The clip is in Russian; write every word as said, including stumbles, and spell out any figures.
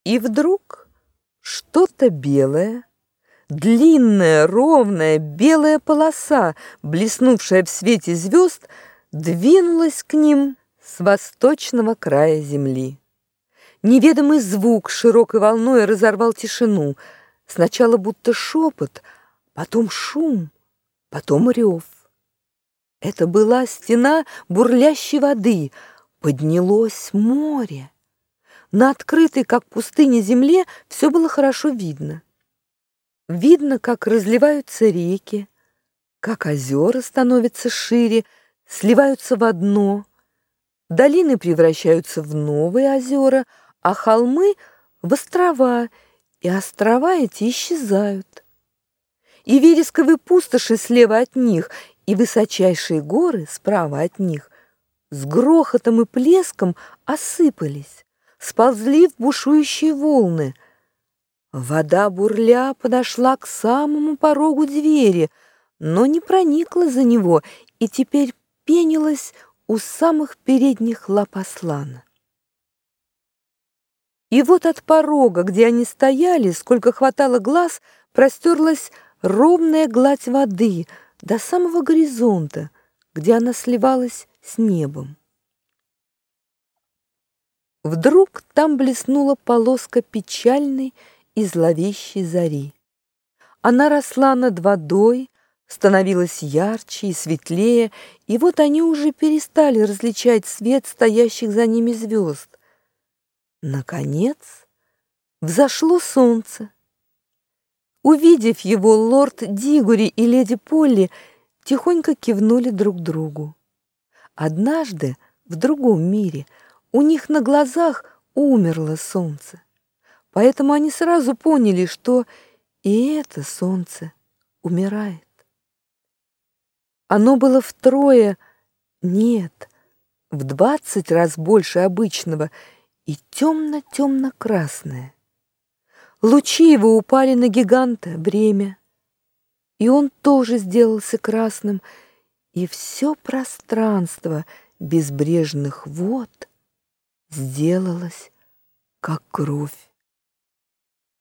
И вдруг что-то белое, длинная, ровная белая полоса, блеснувшая в свете звезд, двинулась к ним с восточного края земли. Неведомый звук широкой волной разорвал тишину. Сначала будто шепот, потом шум, потом рев. Это была стена бурлящей воды, поднялось море. На открытой, как пустыня, земле все было хорошо видно. Видно, как разливаются реки, как озера становятся шире, сливаются в одно, долины превращаются в новые озера, а холмы — в острова, и острова эти исчезают. И вересковые пустоши слева от них, и высочайшие горы справа от них с грохотом и плеском осыпались, сползли в бушующие волны. Вода бурля подошла к самому порогу двери, но не проникла за него и теперь пенилась у самых передних лап Аслана. И вот от порога, где они стояли, сколько хватало глаз, простерлась ровная гладь воды до самого горизонта, где она сливалась с небом. Вдруг там блеснула полоска печальной и зловещей зари. Она росла над водой, становилась ярче и светлее, и вот они уже перестали различать свет стоящих за ними звезд. Наконец взошло солнце. Увидев его, лорд Дигори и леди Полли тихонько кивнули друг другу. Однажды в другом мире у них на глазах умерло солнце, поэтому они сразу поняли, что и это солнце умирает. Оно было втрое, нет, в двадцать раз больше обычного и темно-темно-красное. Лучи его упали на гиганта Бремя, и он тоже сделался красным, и все пространство безбрежных вод сделалось, как кровь.